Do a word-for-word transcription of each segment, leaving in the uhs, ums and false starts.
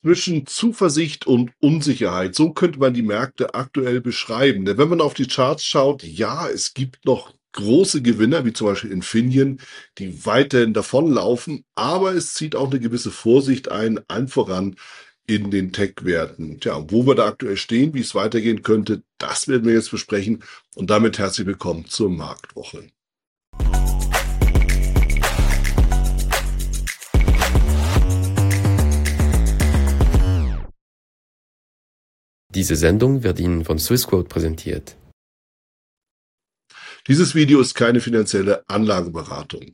Zwischen Zuversicht und Unsicherheit, so könnte man die Märkte aktuell beschreiben. Denn wenn man auf die Charts schaut, ja, es gibt noch große Gewinner, wie zum Beispiel Infineon, die weiterhin davonlaufen, aber es zieht auch eine gewisse Vorsicht ein, allen voran in den Tech-Werten. Tja, wo wir da aktuell stehen, wie es weitergehen könnte, das werden wir jetzt besprechen. Und damit herzlich willkommen zur Marktwoche. Diese Sendung wird Ihnen von Swissquote präsentiert. Dieses Video ist keine finanzielle Anlageberatung.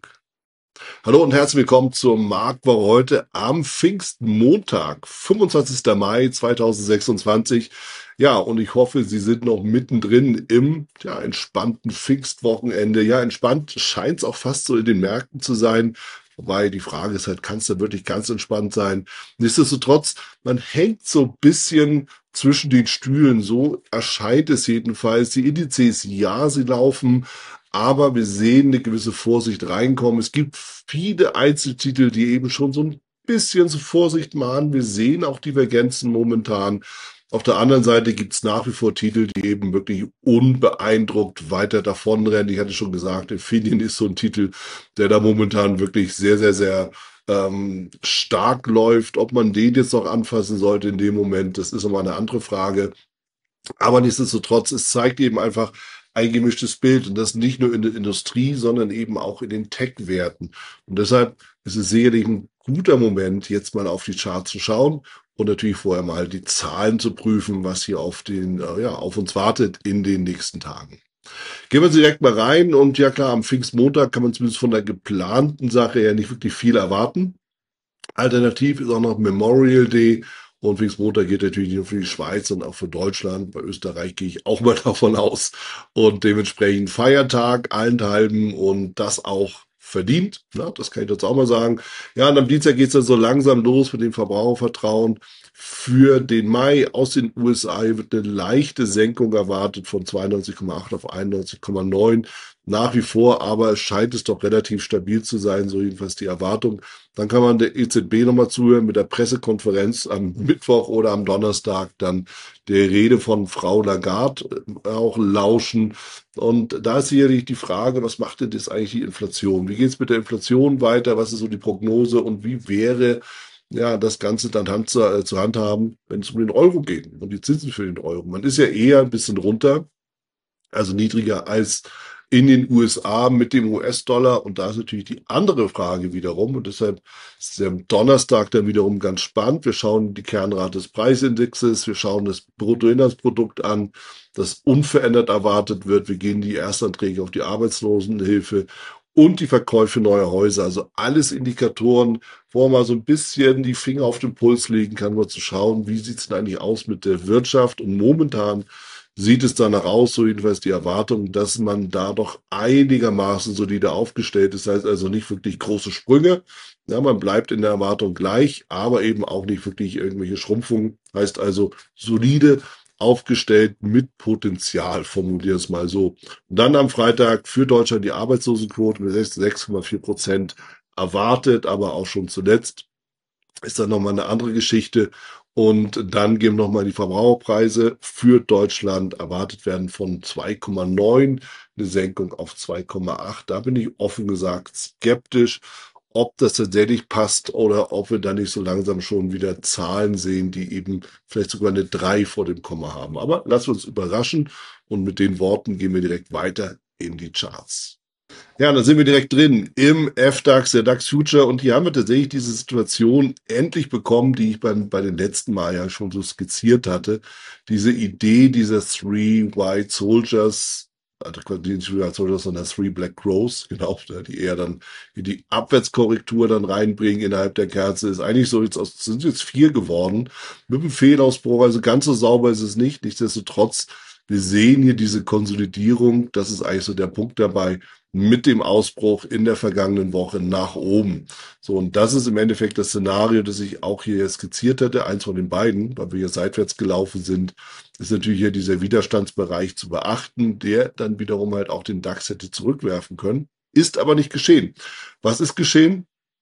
Hallo und herzlich willkommen zur Marktwoche heute am Pfingstmontag, fünfundzwanzigster Mai zweitausendsechsundzwanzig. Ja, und ich hoffe, Sie sind noch mittendrin im ja, entspannten Pfingstwochenende. Ja, entspannt scheint es auch fast so in den Märkten zu sein. Wobei die Frage ist halt, kann es da wirklich ganz entspannt sein? Nichtsdestotrotz, man hängt so ein bisschen zwischen den Stühlen, so erscheint es jedenfalls. Die Indizes, ja, sie laufen, aber wir sehen eine gewisse Vorsicht reinkommen. Es gibt viele Einzeltitel, die eben schon so ein bisschen zur Vorsicht mahnen. Wir sehen auch Divergenzen momentan. Auf der anderen Seite gibt es nach wie vor Titel, die eben wirklich unbeeindruckt weiter davonrennen. Ich hatte schon gesagt, Infineon ist so ein Titel, der da momentan wirklich sehr, sehr, sehr ähm, stark läuft. Ob man den jetzt noch anfassen sollte in dem Moment, das ist nochmal eine andere Frage. Aber nichtsdestotrotz, es zeigt eben einfach ein gemischtes Bild und das nicht nur in der Industrie, sondern eben auch in den Tech-Werten. Und deshalb ist es sicherlich ein guter Moment, jetzt mal auf die Charts zu schauen und natürlich vorher mal die Zahlen zu prüfen, was hier auf den, äh, ja, auf uns wartet in den nächsten Tagen. Gehen wir direkt mal rein und ja klar, am Pfingstmontag kann man zumindest von der geplanten Sache her nicht wirklich viel erwarten. Alternativ ist auch noch Memorial Day und Pfingstmontag geht natürlich nicht nur für die Schweiz, sondern auch für Deutschland. Bei Österreich gehe ich auch mal davon aus und dementsprechend Feiertag allenthalben und das auch verdient. Na, das kann ich jetzt auch mal sagen. Ja, und am Dienstag geht es dann so langsam los mit dem Verbrauchervertrauen. Für den Mai aus den U S A wird eine leichte Senkung erwartet von zweiundneunzig Komma acht auf einundneunzig Komma neun. Nach wie vor aber scheint es doch relativ stabil zu sein, so jedenfalls die Erwartung. Dann kann man der E Z B nochmal zuhören mit der Pressekonferenz am Mittwoch oder am Donnerstag, dann der Rede von Frau Lagarde auch lauschen. Und da ist sicherlich die Frage, was macht denn das eigentlich die Inflation? Wie geht es mit der Inflation weiter? Was ist so die Prognose und wie wäre ja das Ganze dann hand zu, äh, zu handhaben, wenn es um den Euro geht und die Zinsen für den Euro? Man ist ja eher ein bisschen runter, also niedriger als in den U S A mit dem U S-Dollar. Und da ist natürlich die andere Frage wiederum. Und deshalb ist der Donnerstag dann wiederum ganz spannend. Wir schauen die Kernrate des Preisindexes, wir schauen das Bruttoinlandsprodukt an, das unverändert erwartet wird. Wir gehen die Erstanträge auf die Arbeitslosenhilfe und die Verkäufe neuer Häuser. Also alles Indikatoren, wo man mal so ein bisschen die Finger auf den Puls legen kann, um zu schauen, wie sieht es denn eigentlich aus mit der Wirtschaft. Und momentan sieht es danach aus, so jedenfalls die Erwartung, dass man da doch einigermaßen solide aufgestellt ist. Das heißt also nicht wirklich große Sprünge. Ja, man bleibt in der Erwartung gleich, aber eben auch nicht wirklich irgendwelche Schrumpfungen. Heißt also solide aufgestellt mit Potenzial, formuliere es mal so. Und dann am Freitag für Deutschland die Arbeitslosenquote mit sechs Komma vier Prozent erwartet, aber auch schon zuletzt ist dann nochmal eine andere Geschichte. Und dann gehen nochmal die Verbraucherpreise für Deutschland erwartet werden von zwei Komma neun, eine Senkung auf zwei Komma acht. Da bin ich offen gesagt skeptisch, ob das tatsächlich passt oder ob wir da nicht so langsam schon wieder Zahlen sehen, die eben vielleicht sogar eine drei vor dem Komma haben. Aber lassen wir uns überraschen und mit den Worten gehen wir direkt weiter in die Charts. Ja, und da sind wir direkt drin im F DAX, der DAX Future. Und hier haben wir tatsächlich diese Situation endlich bekommen, die ich beim, bei den letzten Mal ja schon so skizziert hatte. Diese Idee dieser Three White Soldiers, also nicht Three White Soldiers, sondern Three Black Crows, genau, die eher dann in die Abwärtskorrektur dann reinbringen innerhalb der Kerze, ist eigentlich so, jetzt aus, sind jetzt vier geworden, mit einem Fehlausbruch, also ganz so sauber ist es nicht. Nichtsdestotrotz, wir sehen hier diese Konsolidierung, das ist eigentlich so der Punkt dabei, mit dem Ausbruch in der vergangenen Woche nach oben. So, und das ist im Endeffekt das Szenario, das ich auch hier skizziert hätte, eins von den beiden, weil wir hier seitwärts gelaufen sind, ist natürlich hier dieser Widerstandsbereich zu beachten, der dann wiederum halt auch den DAX hätte zurückwerfen können, ist aber nicht geschehen. Was ist geschehen?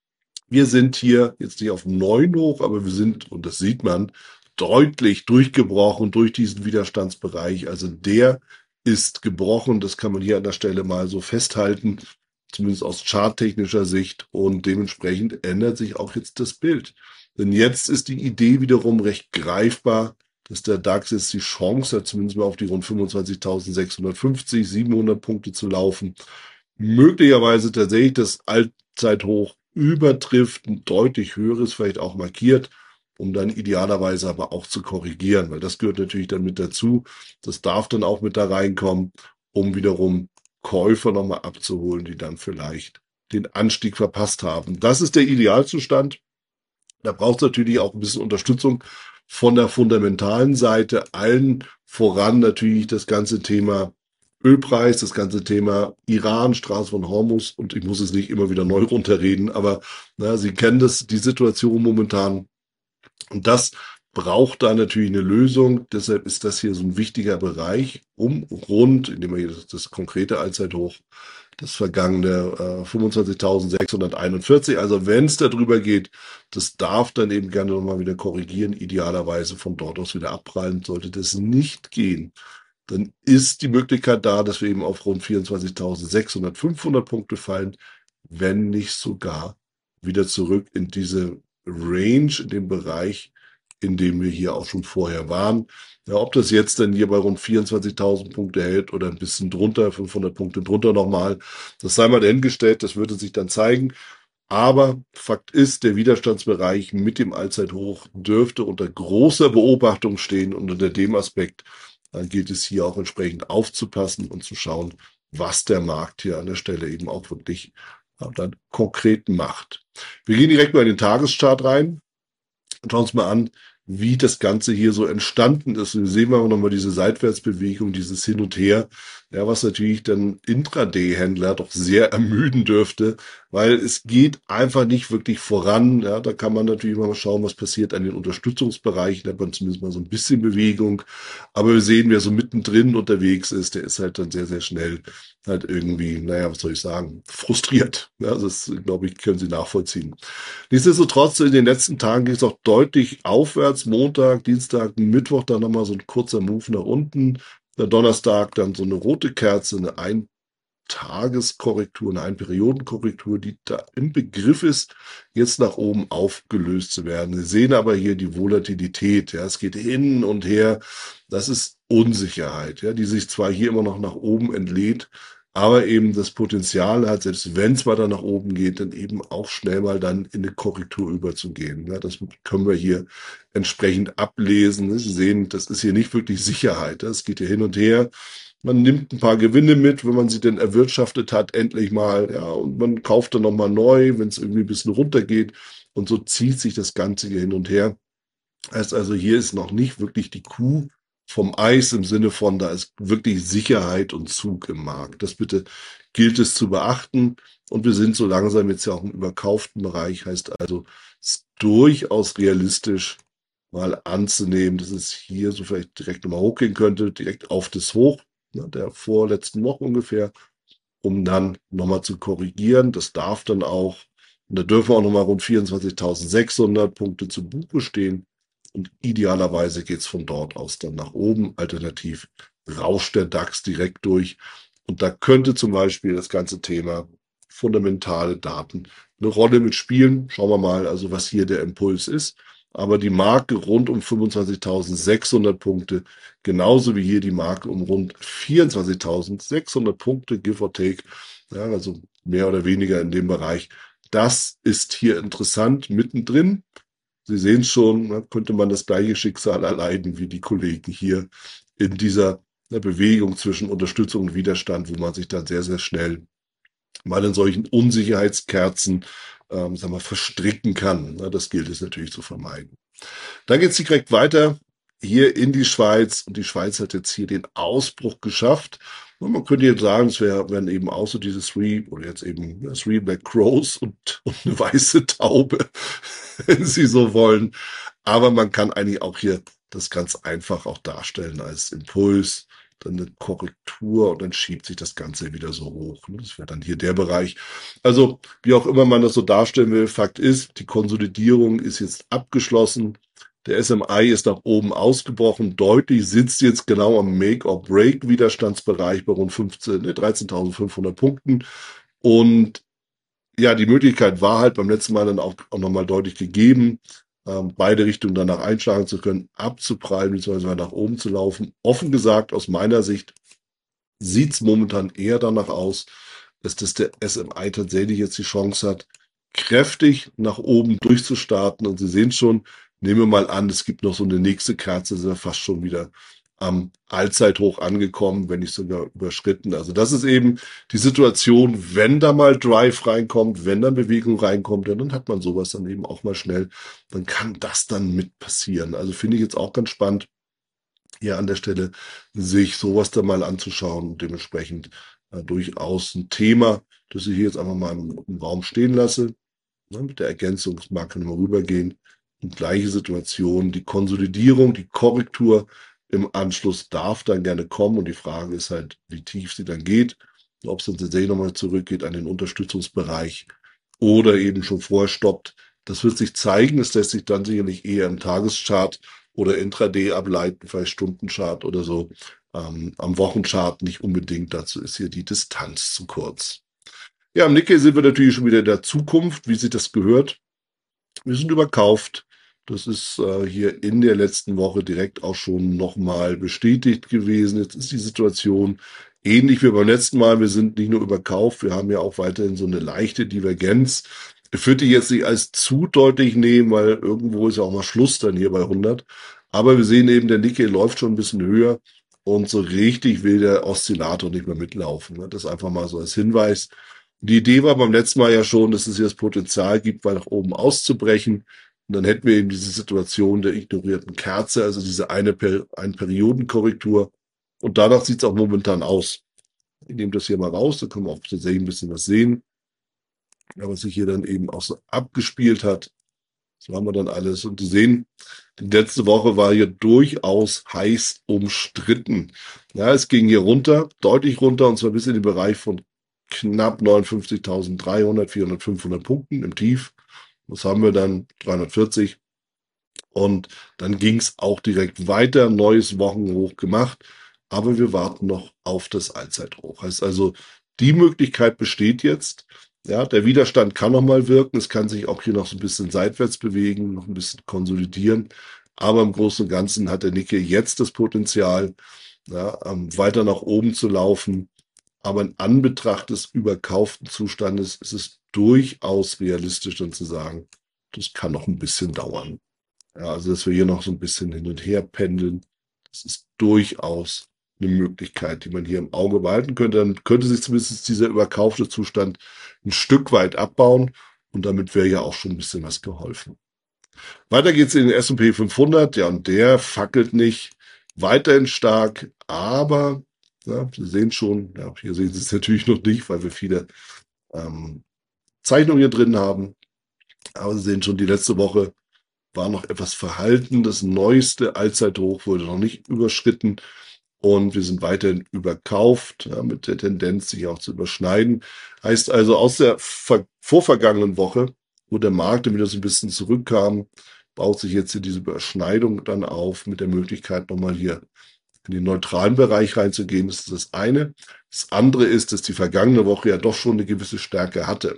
Wir sind hier jetzt nicht auf neun hoch, aber wir sind, und das sieht man, deutlich durchgebrochen durch diesen Widerstandsbereich. Also der ist gebrochen. Das kann man hier an der Stelle mal so festhalten, zumindest aus charttechnischer Sicht. Und dementsprechend ändert sich auch jetzt das Bild. Denn jetzt ist die Idee wiederum recht greifbar, dass der DAX jetzt die Chance hat, zumindest mal auf die rund fünfundzwanzigtausendsechshundertfünfzig, siebenhundert Punkte zu laufen. Möglicherweise tatsächlich das Allzeithoch übertrifft, ein deutlich höheres vielleicht auch markiert, um dann idealerweise aber auch zu korrigieren, weil das gehört natürlich dann mit dazu. Das darf dann auch mit da reinkommen, um wiederum Käufer nochmal abzuholen, die dann vielleicht den Anstieg verpasst haben. Das ist der Idealzustand. Da braucht es natürlich auch ein bisschen Unterstützung von der fundamentalen Seite, allen voran natürlich das ganze Thema Ölpreis, das ganze Thema Iran, Straße von Hormuz, und ich muss es nicht immer wieder neu runterreden, aber na, Sie kennen das, die Situation momentan, und das braucht da natürlich eine Lösung. Deshalb ist das hier so ein wichtiger Bereich, um rund, indem wir hier das, das konkrete Allzeithoch, das vergangene äh, fünfundzwanzigtausendsechshunderteinundvierzig, also wenn es darüber geht, das darf dann eben gerne nochmal wieder korrigieren, idealerweise von dort aus wieder abprallen. Sollte das nicht gehen, dann ist die Möglichkeit da, dass wir eben auf rund vierundzwanzigtausendsechshundert, fünfhundert Punkte fallen, wenn nicht sogar wieder zurück in diese Range, in dem Bereich, in dem wir hier auch schon vorher waren. Ja, ob das jetzt dann hier bei rund vierundzwanzigtausend Punkte hält oder ein bisschen drunter, fünfhundert Punkte drunter nochmal, das sei mal dahingestellt, das würde sich dann zeigen. Aber Fakt ist, der Widerstandsbereich mit dem Allzeithoch dürfte unter großer Beobachtung stehen, und unter dem Aspekt dann gilt es hier auch entsprechend aufzupassen und zu schauen, was der Markt hier an der Stelle eben auch wirklich dann konkret macht. Wir gehen direkt mal in den Tageschart rein und schauen uns mal an, wie das Ganze hier so entstanden ist. Wir sehen mal nochmal diese Seitwärtsbewegung, dieses Hin und Her, ja, was natürlich dann Intraday-Händler doch sehr ermüden dürfte, weil es geht einfach nicht wirklich voran. Ja, da kann man natürlich mal schauen, was passiert an den Unterstützungsbereichen. Da hat man zumindest mal so ein bisschen Bewegung. Aber wir sehen, wer so mittendrin unterwegs ist, der ist halt dann sehr, sehr schnell halt irgendwie, naja, was soll ich sagen, frustriert. Ja, das, glaube ich, können Sie nachvollziehen. Nichtsdestotrotz, in den letzten Tagen ging es auch deutlich aufwärts. Montag, Dienstag, Mittwoch, dann nochmal so ein kurzer Move nach unten. Der Donnerstag dann so eine rote Kerze, eine Eintageskorrektur, eine Einperiodenkorrektur, die da im Begriff ist, jetzt nach oben aufgelöst zu werden. Sie sehen aber hier die Volatilität. Ja, es geht hin und her. Das ist Unsicherheit, ja, die sich zwar hier immer noch nach oben entlädt, aber eben das Potenzial hat, selbst wenn es weiter nach oben geht, dann eben auch schnell mal dann in eine Korrektur überzugehen. Ja, das können wir hier entsprechend ablesen. Sie sehen, das ist hier nicht wirklich Sicherheit. Es geht hier hin und her. Man nimmt ein paar Gewinne mit, wenn man sie denn erwirtschaftet hat, endlich mal. Ja, und man kauft dann nochmal neu, wenn es irgendwie ein bisschen runtergeht. Und so zieht sich das Ganze hier hin und her. Heißt also, hier ist noch nicht wirklich die Kuh vom Eis im Sinne von, da ist wirklich Sicherheit und Zug im Markt. Das bitte gilt es zu beachten. Und wir sind so langsam jetzt ja auch im überkauften Bereich. Heißt also, es ist durchaus realistisch mal anzunehmen, dass es hier so vielleicht direkt nochmal hochgehen könnte, direkt auf das Hoch, ne, der vorletzten Woche ungefähr, um dann nochmal zu korrigieren. Das darf dann auch, und da dürfen auch nochmal rund vierundzwanzigtausendsechshundert Punkte zu Buche stehen. Und idealerweise geht es von dort aus dann nach oben. Alternativ rauscht der DAX direkt durch. Und da könnte zum Beispiel das ganze Thema fundamentale Daten eine Rolle mitspielen. Schauen wir mal, also was hier der Impuls ist. Aber die Marke rund um fünfundzwanzigtausendsechshundert Punkte, genauso wie hier die Marke um rund vierundzwanzigtausendsechshundert Punkte, give or take, ja, also mehr oder weniger in dem Bereich. Das ist hier interessant mittendrin. Sie sehen schon, ne, könnte man das gleiche Schicksal erleiden wie die Kollegen hier in dieser ne, Bewegung zwischen Unterstützung und Widerstand, wo man sich dann sehr, sehr schnell mal in solchen Unsicherheitskerzen ähm, sagen wir, verstricken kann. Ne, das gilt es natürlich zu vermeiden. Dann geht es direkt weiter hier in die Schweiz. Und die Schweiz hat jetzt hier den Ausbruch geschafft. Und man könnte jetzt sagen, es wär, wären eben auch so diese Three, oder jetzt eben ja, Three Black Crows und, und eine weiße Taube, wenn Sie so wollen. Aber man kann eigentlich auch hier das ganz einfach auch darstellen als Impuls. dann eine Korrektur und dann schiebt sich das Ganze wieder so hoch. Das wäre dann hier der Bereich. Also wie auch immer man das so darstellen will, Fakt ist, die Konsolidierung ist jetzt abgeschlossen. Der S M I ist nach oben ausgebrochen, deutlich, sitzt jetzt genau am Make-or-Break-Widerstandsbereich bei rund fünfzehn, ne, dreizehntausendfünfhundert Punkten. Und ja, die Möglichkeit war halt beim letzten Mal dann auch, auch nochmal deutlich gegeben, ähm, beide Richtungen danach einschlagen zu können, abzuprallen, beziehungsweise nach oben zu laufen. Offen gesagt, aus meiner Sicht sieht es momentan eher danach aus, dass das der S M I tatsächlich jetzt die Chance hat, kräftig nach oben durchzustarten. Und Sie sehen schon, nehmen wir mal an, es gibt noch so eine nächste Kerze, sind wir fast schon wieder am Allzeithoch angekommen, wenn nicht sogar überschritten. Also das ist eben die Situation, wenn da mal Drive reinkommt, wenn dann Bewegung reinkommt, ja, dann hat man sowas dann eben auch mal schnell. Dann kann das dann mit passieren. Also finde ich jetzt auch ganz spannend, hier an der Stelle sich sowas dann mal anzuschauen und dementsprechend äh, durchaus ein Thema, das ich hier jetzt einfach mal im, im Raum stehen lasse. Ne, mit der Ergänzung, das mag nochmal rübergehen. Und gleiche Situation, die Konsolidierung, die Korrektur im Anschluss darf dann gerne kommen. Und die Frage ist halt, wie tief sie dann geht. Ob es dann tatsächlich nochmal zurückgeht an den Unterstützungsbereich oder eben schon vorher stoppt. Das wird sich zeigen. Es lässt sich dann sicherlich eher im Tageschart oder Intraday ableiten, vielleicht Stundenchart oder so. Ähm, am Wochenchart nicht unbedingt. Dazu ist hier die Distanz zu kurz. Ja, am Nikkei sind wir natürlich schon wieder in der Zukunft, wie sich das gehört. Wir sind überkauft. Das ist äh, hier in der letzten Woche direkt auch schon nochmal bestätigt gewesen. Jetzt ist die Situation ähnlich wie beim letzten Mal. Wir sind nicht nur überkauft, wir haben ja auch weiterhin so eine leichte Divergenz. Ich würde die jetzt nicht als zu deutlich nehmen, weil irgendwo ist ja auch mal Schluss dann hier bei hundert. Aber wir sehen eben, der Nikkei läuft schon ein bisschen höher und so richtig will der Oszillator nicht mehr mitlaufen. Das einfach mal so als Hinweis. Die Idee war beim letzten Mal ja schon, dass es hier das Potenzial gibt, mal nach oben auszubrechen. Und dann hätten wir eben diese Situation der ignorierten Kerze, also diese eine, per eine Periodenkorrektur. Und danach sieht es auch momentan aus. Ich nehme das hier mal raus, da können wir auch tatsächlich ein bisschen was sehen. Ja, was sich hier dann eben auch so abgespielt hat. So haben wir dann alles. Und Sie sehen, die letzte Woche war hier durchaus heiß umstritten. Ja, es ging hier runter, deutlich runter, und zwar bis in den Bereich von knapp neunundfünfzigtausenddreihundert, vierhundert, fünfhundert Punkten im Tief. Was haben wir dann? dreihundertvierzig. Und dann ging es auch direkt weiter, neues Wochenhoch gemacht. Aber wir warten noch auf das Allzeithoch. Heißt also, die Möglichkeit besteht jetzt. Ja, der Widerstand kann noch mal wirken. Es kann sich auch hier noch so ein bisschen seitwärts bewegen, noch ein bisschen konsolidieren. Aber im Großen und Ganzen hat der Nikkei jetzt das Potenzial, ja, weiter nach oben zu laufen. Aber in Anbetracht des überkauften Zustandes ist es durchaus realistisch, dann zu sagen, das kann noch ein bisschen dauern. Ja, also, dass wir hier noch so ein bisschen hin und her pendeln, das ist durchaus eine Möglichkeit, die man hier im Auge behalten könnte. Dann könnte sich zumindest dieser überkaufte Zustand ein Stück weit abbauen und damit wäre ja auch schon ein bisschen was geholfen. Weiter geht's in den S und P fünfhundert. Ja, und der fackelt nicht, weiterhin stark, aber ja, Sie sehen schon, ja, hier sehen Sie es natürlich noch nicht, weil wir viele ähm, Zeichnungen hier drin haben. Aber Sie sehen schon, die letzte Woche war noch etwas verhalten. Das neueste Allzeithoch wurde noch nicht überschritten. Und wir sind weiterhin überkauft, ja, mit der Tendenz, sich auch zu überschneiden. Heißt also, aus der ver vorvergangenen Woche, wo der Markt dann wieder so ein bisschen zurückkam, baut sich jetzt hier diese Überschneidung dann auf mit der Möglichkeit, nochmal hier in den neutralen Bereich reinzugehen. Das ist das eine. Das andere ist, dass die vergangene Woche ja doch schon eine gewisse Stärke hatte,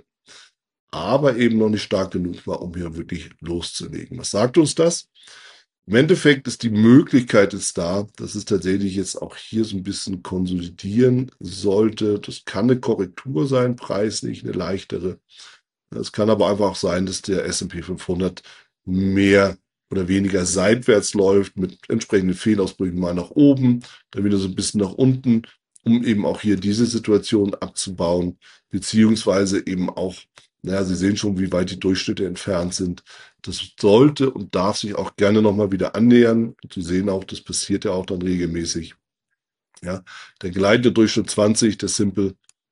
aber eben noch nicht stark genug war, um hier wirklich loszulegen. Was sagt uns das? Im Endeffekt ist die Möglichkeit jetzt da, dass es tatsächlich jetzt auch hier so ein bisschen konsolidieren sollte. Das kann eine Korrektur sein, preislich eine leichtere. Es kann aber einfach auch sein, dass der S und P fünfhundert mehr oder weniger seitwärts läuft, mit entsprechenden Fehlausbrüchen mal nach oben, dann wieder so ein bisschen nach unten, um eben auch hier diese Situation abzubauen, beziehungsweise eben auch, naja, Sie sehen schon, wie weit die Durchschnitte entfernt sind. Das sollte und darf sich auch gerne nochmal wieder annähern. Sie sehen auch, das passiert ja auch dann regelmäßig. Ja, der gleitende Durchschnitt zwanzig, der Simple,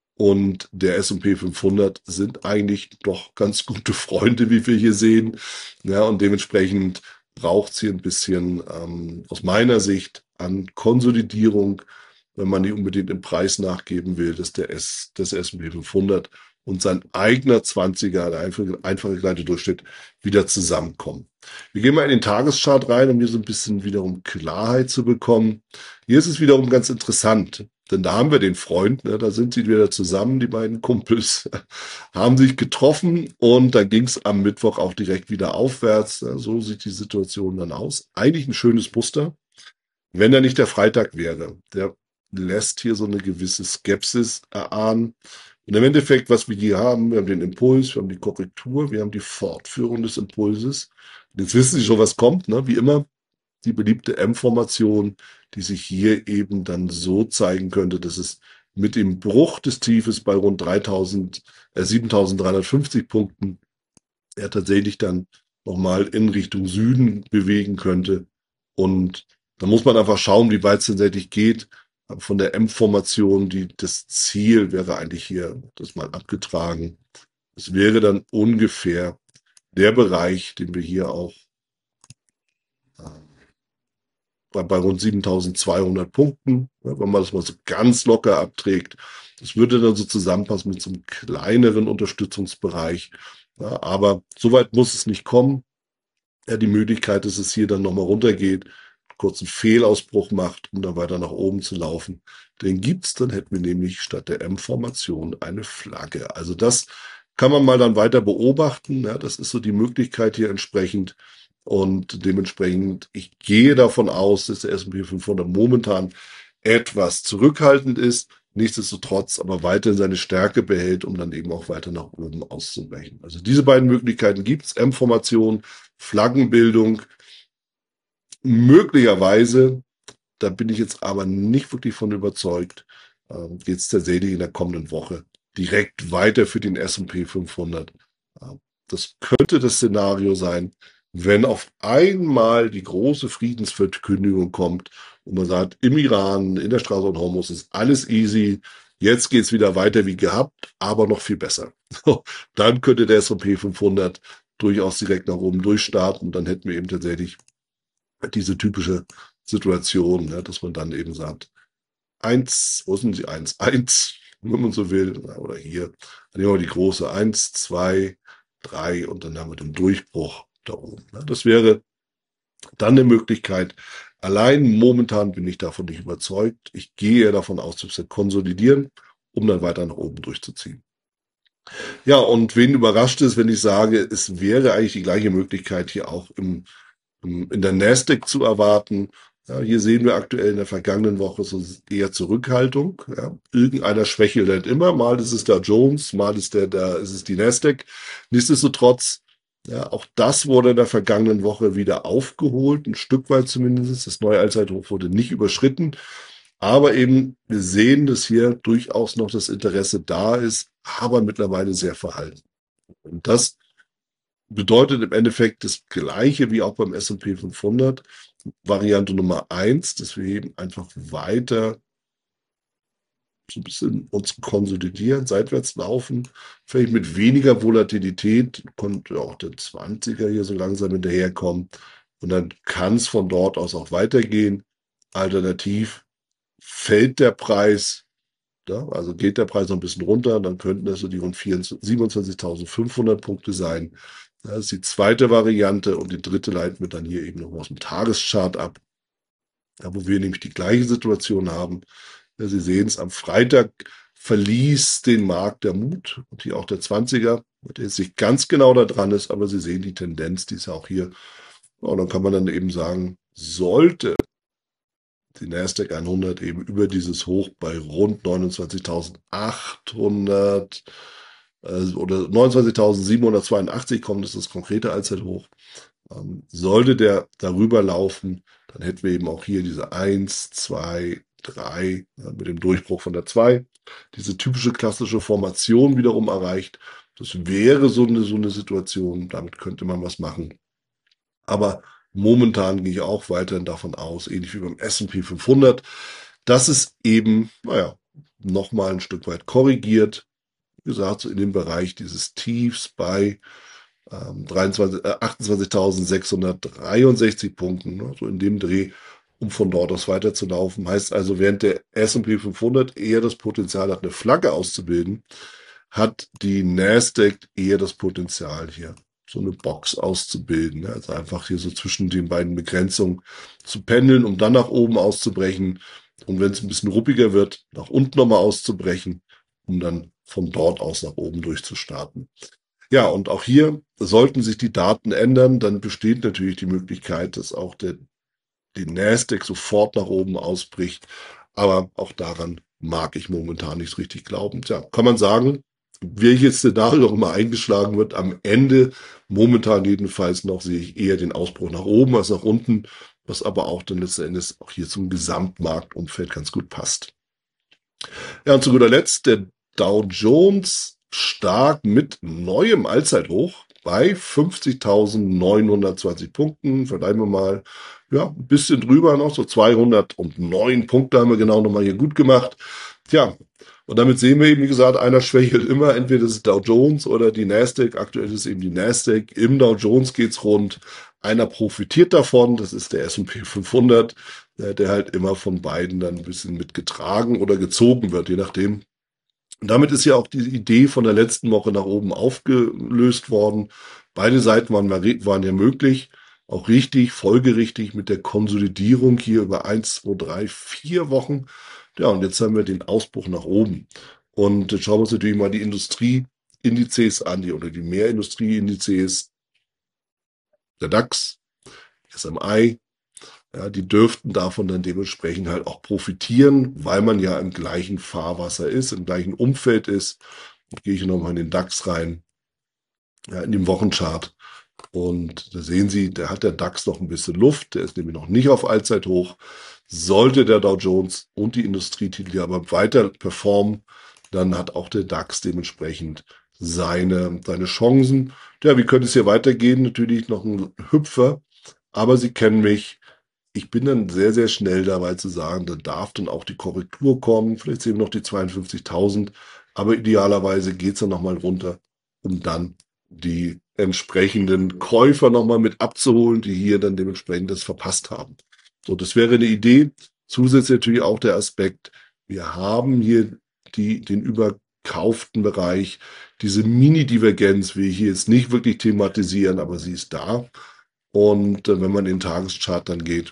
und der S und P fünfhundert sind eigentlich doch ganz gute Freunde, wie wir hier sehen. Ja, und dementsprechend braucht es hier ein bisschen ähm, aus meiner Sicht an Konsolidierung. wenn man nicht unbedingt im Preis nachgeben will, dass der S, des S und P fünfhundert und sein eigener zwanziger, der einfache, einfache kleine Durchschnitt, wieder zusammenkommen. Wir gehen mal in den Tageschart rein, um hier so ein bisschen wiederum Klarheit zu bekommen. Hier ist es wiederum ganz interessant, denn da haben wir den Freund, ne, da sind sie wieder zusammen, die beiden Kumpels, haben sich getroffen und dann ging es am Mittwoch auch direkt wieder aufwärts. Ja, so sieht die Situation dann aus. Eigentlich ein schönes Muster, wenn er nicht der Freitag wäre. Der lässt hier so eine gewisse Skepsis erahnen. Und im Endeffekt, was wir hier haben, wir haben den Impuls, wir haben die Korrektur, wir haben die Fortführung des Impulses. Und jetzt wissen Sie schon, was kommt, ne? Wie immer die beliebte M-Formation, die sich hier eben dann so zeigen könnte, dass es mit dem Bruch des Tiefes bei rund dreitausend, äh, siebentausenddreihundertfünfzig Punkten er tatsächlich dann nochmal in Richtung Süden bewegen könnte. Und da muss man einfach schauen, wie weit es tatsächlich geht. Von der M-Formation, die, das Ziel wäre eigentlich hier, das mal abgetragen. Es wäre dann ungefähr der Bereich, den wir hier auch bei, bei rund siebentausendzweihundert Punkten, ja, wenn man das mal so ganz locker abträgt. Das würde dann so zusammenpassen mit so einem kleineren Unterstützungsbereich. Ja, aber soweit muss es nicht kommen. Ja, die Möglichkeit, dass es hier dann nochmal runtergeht, kurz einen Fehlausbruch macht, um dann weiter nach oben zu laufen. Den gibt's, dann hätten wir nämlich statt der M-Formation eine Flagge. Also das kann man mal dann weiter beobachten. Ja, das ist so die Möglichkeit hier entsprechend. Und dementsprechend, ich gehe davon aus, dass der S und P fünfhundert momentan etwas zurückhaltend ist, nichtsdestotrotz aber weiterhin seine Stärke behält, um dann eben auch weiter nach oben auszubrechen. Also diese beiden Möglichkeiten gibt's: M-Formation, Flaggenbildung. Möglicherweise, da bin ich jetzt aber nicht wirklich von überzeugt, ähm, geht es tatsächlich in der kommenden Woche direkt weiter für den S und P fünfhundert. Ähm, das könnte das Szenario sein, wenn auf einmal die große Friedensverkündigung kommt und man sagt, im Iran, in der Straße und Hormuz ist alles easy, jetzt geht's wieder weiter wie gehabt, aber noch viel besser. Dann könnte der S und P fünfhundert durchaus direkt nach oben durchstarten. Dann hätten wir eben tatsächlich diese typische Situation, ne, dass man dann eben sagt, eins, wo sind sie? Eins, eins, wenn man so will, oder hier, dann nehmen wir die große eins, zwei, drei und dann haben wir den Durchbruch da oben. Ne. Das wäre dann eine Möglichkeit. Allein momentan bin ich davon nicht überzeugt. Ich gehe davon aus, dass wir konsolidieren, um dann weiter nach oben durchzuziehen. Ja, und wen überrascht es, wenn ich sage, es wäre eigentlich die gleiche Möglichkeit hier auch im in der Nasdaq zu erwarten. Ja, hier sehen wir aktuell in der vergangenen Woche so eher Zurückhaltung. Ja, irgendeiner schwächelt halt immer. Mal ist es der Jones, mal ist, der, der, ist es die Nasdaq. Nichtsdestotrotz, ja, auch das wurde in der vergangenen Woche wieder aufgeholt, ein Stück weit zumindest. Das neue Allzeithoch wurde nicht überschritten. Aber eben, wir sehen, dass hier durchaus noch das Interesse da ist, aber mittlerweile sehr verhalten. Und das bedeutet im Endeffekt das Gleiche wie auch beim S und P fünfhundert. Variante Nummer eins, dass wir eben einfach weiter so ein bisschen uns konsolidieren, seitwärts laufen, vielleicht mit weniger Volatilität, konnte auch der zwanziger hier so langsam hinterherkommen und dann kann es von dort aus auch weitergehen. Alternativ fällt der Preis, ja, also geht der Preis noch ein bisschen runter, dann könnten das so die rund siebenundzwanzigtausendfünfhundert Punkte sein. Das ist die zweite Variante und die dritte leiten wir dann hier eben noch aus dem Tageschart ab, da wo wir nämlich die gleiche Situation haben. Ja, Sie sehen es, am Freitag verließ den Markt der Mut und hier auch der zwanziger, der jetzt nicht ganz genau da dran ist, aber Sie sehen die Tendenz, die ist ja auch hier. Und dann kann man dann eben sagen, sollte die Nasdaq hundert eben über dieses Hoch bei rund neunundzwanzigtausendachthundert oder neunundzwanzigtausendsiebenhundertzweiundachtzig kommen, das ist das konkrete Allzeithoch. Ähm, sollte der darüber laufen, dann hätten wir eben auch hier diese eins, zwei, drei ja, mit dem Durchbruch von der zwei. Diese typische klassische Formation wiederum erreicht. Das wäre so eine, so eine Situation, damit könnte man was machen. Aber momentan gehe ich auch weiterhin davon aus, ähnlich wie beim S und P fünfhundert, dass es eben, naja, nochmal ein Stück weit korrigiert. Wie gesagt, so in dem Bereich dieses Tiefs bei ähm, äh, achtundzwanzigtausendsechshundertdreiundsechzig Punkten, ne, so in dem Dreh. um von dort aus weiterzulaufen. Heißt also, während der S und P fünfhundert eher das Potenzial hat, eine Flagge auszubilden, hat die Nasdaq eher das Potenzial, hier so eine Box auszubilden. Also einfach hier so zwischen den beiden Begrenzungen zu pendeln, um dann nach oben auszubrechen. Und wenn es ein bisschen ruppiger wird, nach unten nochmal auszubrechen, um dann von dort aus nach oben durchzustarten. Ja, und auch hier sollten sich die Daten ändern, dann besteht natürlich die Möglichkeit, dass auch der, die Nasdaq sofort nach oben ausbricht. Aber auch daran mag ich momentan nicht richtig glauben. Tja, kann man sagen, welches Szenario auch immer eingeschlagen wird, am Ende, momentan jedenfalls noch, sehe ich eher den Ausbruch nach oben als nach unten, was aber auch dann letzten Endes auch hier zum Gesamtmarktumfeld ganz gut passt. Ja, und zu guter Letzt der Dow Jones stark mit neuem Allzeithoch bei fünfzigtausendneunhundertzwanzig Punkten. Vergleichen wir mal, ja, ein bisschen drüber noch, so zweihundertneun Punkte haben wir genau nochmal hier gut gemacht. Tja, und damit sehen wir eben, wie gesagt, einer schwächelt immer, entweder das ist Dow Jones oder die Nasdaq. Aktuell ist es eben die Nasdaq. Im Dow Jones geht's rund. Einer profitiert davon, das ist der S und P fünfhundert, der halt immer von beiden dann ein bisschen mitgetragen oder gezogen wird, je nachdem. Und damit ist ja auch die Idee von der letzten Woche nach oben aufgelöst worden. Beide Seiten waren, waren ja möglich, auch richtig, folgerichtig mit der Konsolidierung hier über eins, zwei, drei, vier Wochen. Ja, und jetzt haben wir den Ausbruch nach oben. Und jetzt schauen wir uns natürlich mal die Industrieindizes an, die oder die Mehrindustrieindizes, der DAX, S M I, ja, die dürften davon dann dementsprechend halt auch profitieren, weil man ja im gleichen Fahrwasser ist, im gleichen Umfeld ist. Und gehe ich nochmal in den DAX rein, ja, in den Wochenchart. Und da sehen Sie, da hat der DAX noch ein bisschen Luft, der ist nämlich noch nicht auf Allzeithoch. Sollte der Dow Jones und die Industrietitel aber weiter performen, dann hat auch der DAX dementsprechend seine, seine Chancen. Ja, wie könnte es hier weitergehen? Natürlich noch ein Hüpfer, aber Sie kennen mich. Ich bin dann sehr, sehr schnell dabei zu sagen, da darf dann auch die Korrektur kommen. Vielleicht sehen wir noch die zweiundfünfzigtausend, aber idealerweise geht es dann nochmal runter, um dann die entsprechenden Käufer nochmal mit abzuholen, die hier dann dementsprechend das verpasst haben. So, das wäre eine Idee. Zusätzlich natürlich auch der Aspekt, wir haben hier die, den überkauften Bereich, diese Mini-Divergenz will ich hier jetzt nicht wirklich thematisieren, aber sie ist da. Und äh, wenn man in den Tageschart dann geht,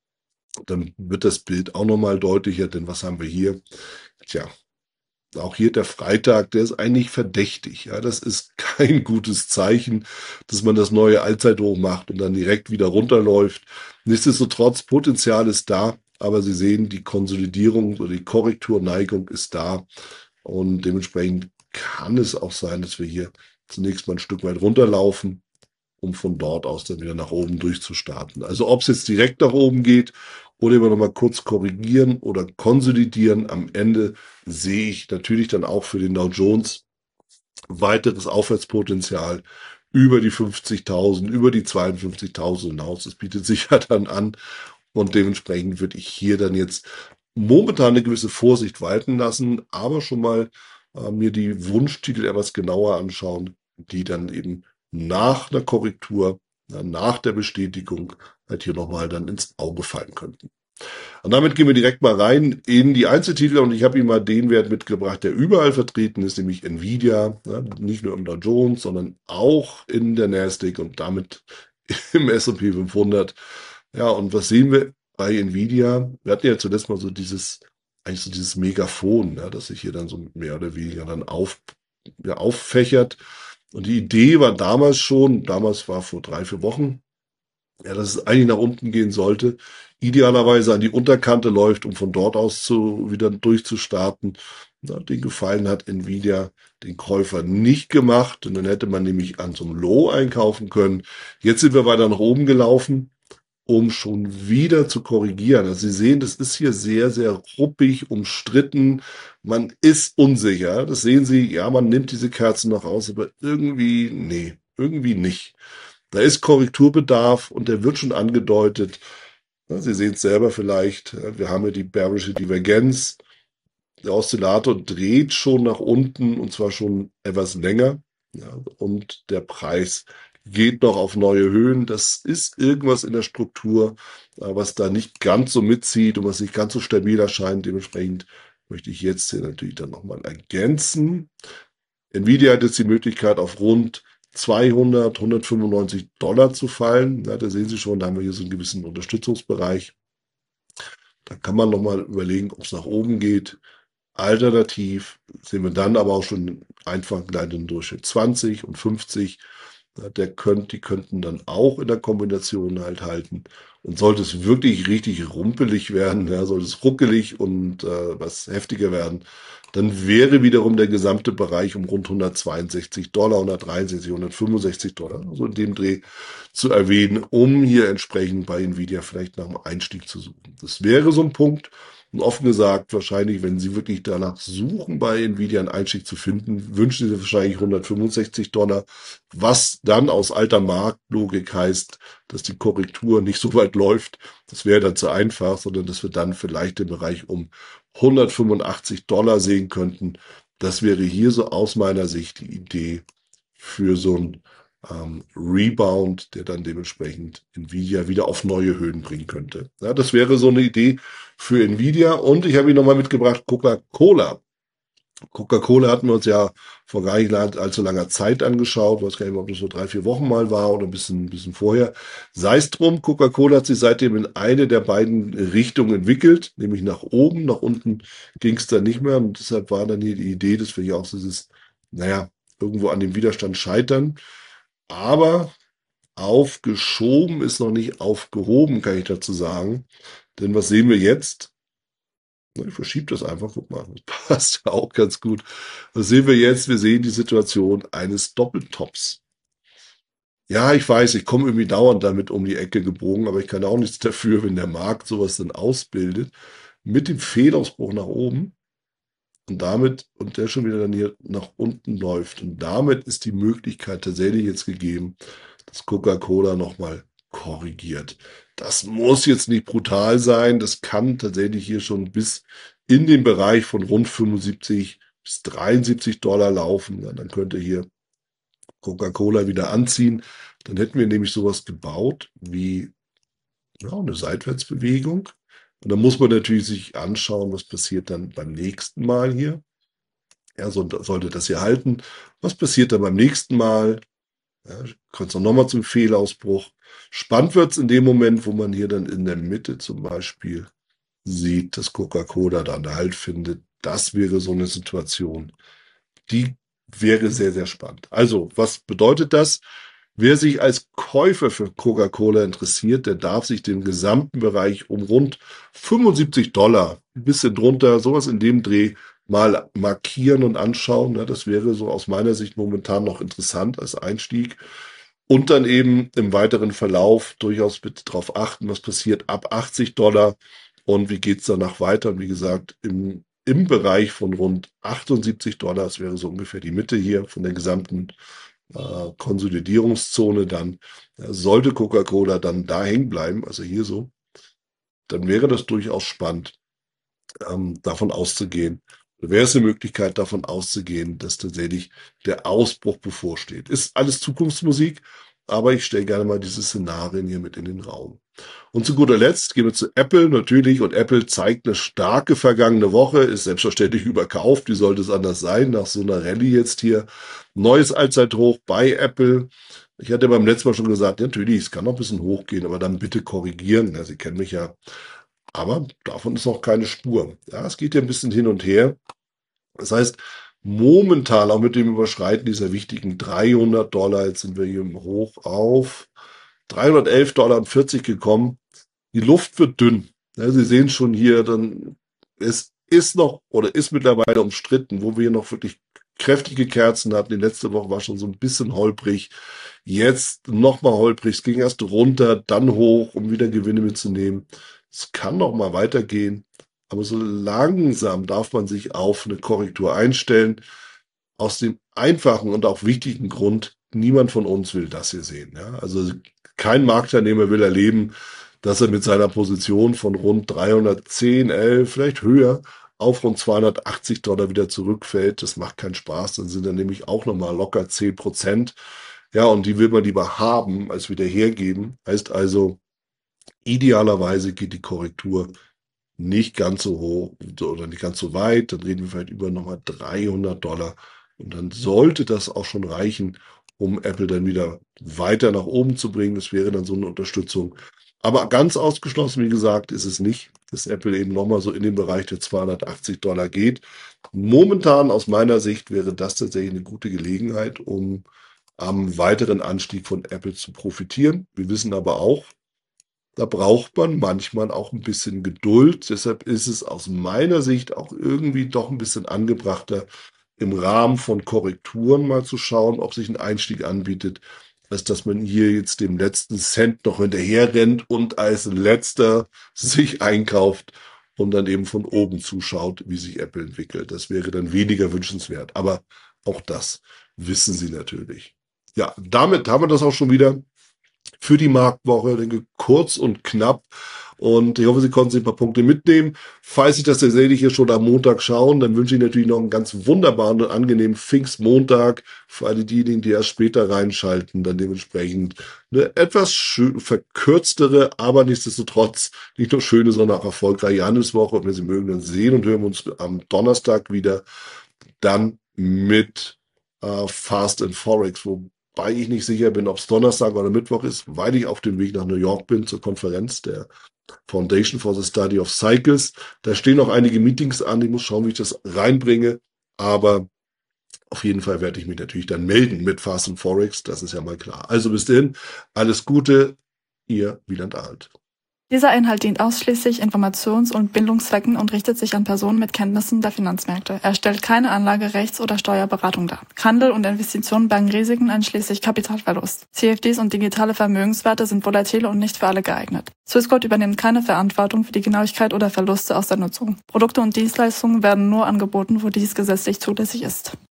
dann wird das Bild auch nochmal deutlicher, denn was haben wir hier? Tja, auch hier der Freitag, der ist eigentlich verdächtig. Ja, das ist kein gutes Zeichen, dass man das neue Allzeithoch macht und dann direkt wieder runterläuft. Nichtsdestotrotz, Potenzial ist da, aber Sie sehen, die Konsolidierung oder die Korrekturneigung ist da. Und dementsprechend kann es auch sein, dass wir hier zunächst mal ein Stück weit runterlaufen, um von dort aus dann wieder nach oben durchzustarten. Also ob es jetzt direkt nach oben geht oder wir nochmal kurz korrigieren oder konsolidieren, am Ende sehe ich natürlich dann auch für den Dow Jones weiteres Aufwärtspotenzial über die fünfzigtausend, über die zweiundfünfzigtausend hinaus. Das bietet sich ja dann an und dementsprechend würde ich hier dann jetzt momentan eine gewisse Vorsicht walten lassen, aber schon mal äh, mir die Wunschtitel etwas genauer anschauen, die dann eben nach einer Korrektur, ja, nach der Bestätigung halt hier nochmal dann ins Auge fallen könnten. Und damit gehen wir direkt mal rein in die Einzeltitel und ich habe Ihnen mal den Wert mitgebracht, der überall vertreten ist, nämlich Nvidia, ja, nicht nur im Dow Jones, sondern auch in der Nasdaq und damit im S und P fünfhundert. Ja, und was sehen wir bei Nvidia? Wir hatten ja zuletzt mal so dieses, eigentlich so dieses Megafon, ja, das sich hier dann so mehr oder weniger dann auf, ja, auffächert. Und die Idee war damals schon, damals war vor drei, vier Wochen, ja, dass es eigentlich nach unten gehen sollte, idealerweise an die Unterkante läuft, um von dort aus zu, wieder durchzustarten. Na, den Gefallen hat Nvidia den Käufer nicht gemacht und dann hätte man nämlich an so einem Low einkaufen können. Jetzt sind wir weiter nach oben gelaufen, um schon wieder zu korrigieren. Also Sie sehen, das ist hier sehr, sehr ruppig, umstritten. Man ist unsicher. Das sehen Sie, ja, man nimmt diese Kerzen noch aus, aber irgendwie, nee, irgendwie nicht. Da ist Korrekturbedarf und der wird schon angedeutet. Sie sehen es selber vielleicht. Wir haben hier die bearische Divergenz. Der Oszillator dreht schon nach unten und zwar schon etwas länger. Ja, und der Preis geht noch auf neue Höhen. Das ist irgendwas in der Struktur, äh, was da nicht ganz so mitzieht und was nicht ganz so stabil erscheint. Dementsprechend möchte ich jetzt hier natürlich dann nochmal ergänzen. Nvidia hat jetzt die Möglichkeit, auf rund zweihundert, hundertfünfundneunzig Dollar zu fallen. Ja, da sehen Sie schon, da haben wir hier so einen gewissen Unterstützungsbereich. Da kann man nochmal überlegen, ob es nach oben geht. Alternativ sehen wir dann aber auch schon einfach einen Durchschnitt zwanzig und fünfzig. Ja, der könnt, die könnten dann auch in der Kombination halt halten. Und sollte es wirklich richtig rumpelig werden, ja, sollte es ruckelig und äh, was heftiger werden, dann wäre wiederum der gesamte Bereich um rund hundertzweiundsechzig Dollar, hundertdreiundsechzig, hundertfünfundsechzig Dollar, also in dem Dreh zu erwähnen, um hier entsprechend bei Nvidia vielleicht nach einem Einstieg zu suchen. Das wäre so ein Punkt. Und offen gesagt, wahrscheinlich, wenn Sie wirklich danach suchen, bei Nvidia einen Einstieg zu finden, wünschen Sie wahrscheinlich hundertfünfundsechzig Dollar, was dann aus alter Marktlogik heißt, dass die Korrektur nicht so weit läuft. Das wäre dann zu einfach, sondern dass wir dann vielleicht den Bereich um hundertfünfundachtzig Dollar sehen könnten. Das wäre hier so aus meiner Sicht die Idee für so ein ähm, Rebound, der dann dementsprechend Nvidia wieder auf neue Höhen bringen könnte. Ja, das wäre so eine Idee für Nvidia. Und ich habe Ihnen nochmal mitgebracht Coca-Cola. Coca-Cola hatten wir uns ja vor gar nicht allzu langer Zeit angeschaut. Ich weiß gar nicht mehr, ob das so drei, vier Wochen mal war oder ein bisschen, ein bisschen vorher. Sei es drum, Coca-Cola hat sich seitdem in eine der beiden Richtungen entwickelt, nämlich nach oben. Nach unten ging es dann nicht mehr. Und deshalb war dann hier die Idee, dass wir hier auch dieses, naja, irgendwo an dem Widerstand scheitern. Aber aufgeschoben ist noch nicht aufgehoben, kann ich dazu sagen. Denn was sehen wir jetzt? Ich verschiebe das einfach, guck mal, das passt ja auch ganz gut. Was sehen wir jetzt? Wir sehen die Situation eines Doppeltops. Ja, ich weiß, ich komme irgendwie dauernd damit um die Ecke gebogen, aber ich kann auch nichts dafür, wenn der Markt sowas dann ausbildet. Mit dem Fehlausbruch nach oben und damit, und der schon wieder dann hier nach unten läuft. Und damit ist die Möglichkeit tatsächlich jetzt gegeben, dass Coca-Cola nochmal korrigiert. Das muss jetzt nicht brutal sein. Das kann tatsächlich hier schon bis in den Bereich von rund fünfundsiebzig bis dreiundsiebzig Dollar laufen. Ja, dann könnte hier Coca-Cola wieder anziehen. Dann hätten wir nämlich sowas gebaut wie ja, eine Seitwärtsbewegung. Und dann muss man natürlich sich anschauen, was passiert dann beim nächsten Mal hier. Ja, so, sollte das hier halten. Was passiert dann beim nächsten Mal? Ja, kommt es auch nochmal zum Fehlausbruch. Spannend wird es in dem Moment, wo man hier dann in der Mitte zum Beispiel sieht, dass Coca-Cola da einen Halt findet. Das wäre so eine Situation, die wäre sehr, sehr spannend. Also, was bedeutet das? Wer sich als Käufer für Coca-Cola interessiert, der darf sich den gesamten Bereich um rund fünfundsiebzig Dollar, ein bisschen drunter, sowas in dem Dreh, mal markieren und anschauen. Ja, das wäre so aus meiner Sicht momentan noch interessant als Einstieg. Und dann eben im weiteren Verlauf durchaus bitte darauf achten, was passiert ab achtzig Dollar und wie geht es danach weiter. Und wie gesagt, im, im Bereich von rund achtundsiebzig Dollar, das wäre so ungefähr die Mitte hier von der gesamten äh, Konsolidierungszone, dann äh, sollte Coca-Cola dann da hängen bleiben, also hier so, dann wäre das durchaus spannend, ähm, davon auszugehen. Wäre es eine Möglichkeit, davon auszugehen, dass tatsächlich der Ausbruch bevorsteht. Ist alles Zukunftsmusik, aber ich stelle gerne mal diese Szenarien hier mit in den Raum. Und zu guter Letzt gehen wir zu Apple natürlich. Und Apple zeigt eine starke vergangene Woche, ist selbstverständlich überkauft. Wie sollte es anders sein nach so einer Rallye jetzt hier? Neues Allzeithoch bei Apple. Ich hatte beim letzten Mal schon gesagt, natürlich, es kann noch ein bisschen hochgehen, aber dann bitte korrigieren. Ja, Sie kennen mich ja. Aber davon ist noch keine Spur. Ja, es geht ja ein bisschen hin und her. Das heißt, momentan auch mit dem Überschreiten dieser wichtigen dreihundert Dollar, jetzt sind wir hier im Hoch auf dreihundertelf Dollar und vierzig gekommen. Die Luft wird dünn. Ja, Sie sehen schon hier, dann es ist noch oder ist mittlerweile umstritten, wo wir hier noch wirklich kräftige Kerzen hatten. Die letzte Woche war schon so ein bisschen holprig. Jetzt nochmal holprig. Es ging erst runter, dann hoch, um wieder Gewinne mitzunehmen. Es kann noch mal weitergehen, aber so langsam darf man sich auf eine Korrektur einstellen. Aus dem einfachen und auch wichtigen Grund, niemand von uns will das hier sehen. Ja? Also kein Marktteilnehmer will erleben, dass er mit seiner Position von rund dreihundertzehn, elf, vielleicht höher, auf rund zweihundertachtzig Dollar wieder zurückfällt. Das macht keinen Spaß. Dann sind dann nämlich auch nochmal locker zehn Prozent. Ja, und die will man lieber haben, als wieder hergeben. Heißt also, idealerweise geht die Korrektur nicht ganz so hoch oder nicht ganz so weit. Dann reden wir vielleicht über nochmal dreihundert Dollar. Und dann sollte das auch schon reichen, um Apple dann wieder weiter nach oben zu bringen. Das wäre dann so eine Unterstützung. Aber ganz ausgeschlossen, wie gesagt, ist es nicht, dass Apple eben nochmal so in den Bereich der zweihundertachtzig Dollar geht. Momentan aus meiner Sicht wäre das tatsächlich eine gute Gelegenheit, um am weiteren Anstieg von Apple zu profitieren. Wir wissen aber auch, da braucht man manchmal auch ein bisschen Geduld. Deshalb ist es aus meiner Sicht auch irgendwie doch ein bisschen angebrachter, im Rahmen von Korrekturen mal zu schauen, ob sich ein Einstieg anbietet, als dass man hier jetzt dem letzten Cent noch hinterher rennt und als letzter sich einkauft und dann eben von oben zuschaut, wie sich Apple entwickelt. Das wäre dann weniger wünschenswert. Aber auch das wissen Sie natürlich. Ja, damit haben wir das auch schon wieder für die Marktwoche. Ich denke, kurz und knapp. Und ich hoffe, Sie konnten sich ein paar Punkte mitnehmen. Falls Sie das tatsächlich hier schon am Montag schauen, dann wünsche ich natürlich noch einen ganz wunderbaren und angenehmen Pfingstmontag. Für alle diejenigen, die erst später reinschalten, dann dementsprechend eine etwas schön, verkürztere, aber nichtsdestotrotz nicht nur schöne, sondern auch erfolgreiche Handelswoche. Und wenn Sie mögen, dann sehen und hören wir uns am Donnerstag wieder. Dann mit äh, Fast and Forex, wo Wobei ich nicht sicher bin, ob es Donnerstag oder Mittwoch ist, weil ich auf dem Weg nach New York bin zur Konferenz der Foundation for the Study of Cycles. Da stehen noch einige Meetings an. Ich muss schauen, wie ich das reinbringe. Aber auf jeden Fall werde ich mich natürlich dann melden mit Fast and Forex. Das ist ja mal klar. Also bis dahin, alles Gute. Ihr Wieland Alt. Dieser Inhalt dient ausschließlich Informations- und Bildungszwecken und richtet sich an Personen mit Kenntnissen der Finanzmärkte. Er stellt keine Anlage-, Rechts- oder Steuerberatung dar. Handel und Investitionen bergen Risiken einschließlich Kapitalverlust. C F Ds und digitale Vermögenswerte sind volatile und nicht für alle geeignet. Swissquote übernimmt keine Verantwortung für die Genauigkeit oder Verluste aus der Nutzung. Produkte und Dienstleistungen werden nur angeboten, wo dies gesetzlich zulässig ist.